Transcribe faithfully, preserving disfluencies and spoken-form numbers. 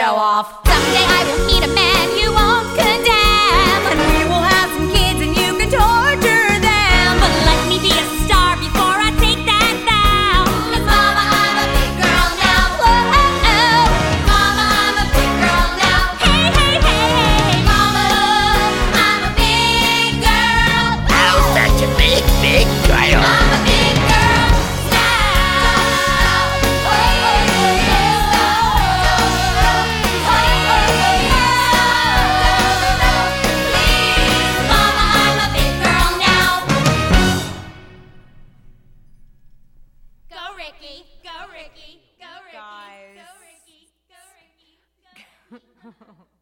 show off. Someday I will meet a man you won't condemn, And we will have some kids and you can torture them. but let me be a star before I take that vow. 'Cause mama, I'm a big girl now. Whoa, mama, I'm a big girl now. Hey, hey, hey, hey, mama, I'm a big girl. Oh, such a big, big girl. I'm a big girl now. Oh, oh, oh, please, mama, I'm a big girl now. Go Ricky, go Ricky, go Ricky, Guys. go Ricky, go Ricky, go Ricky.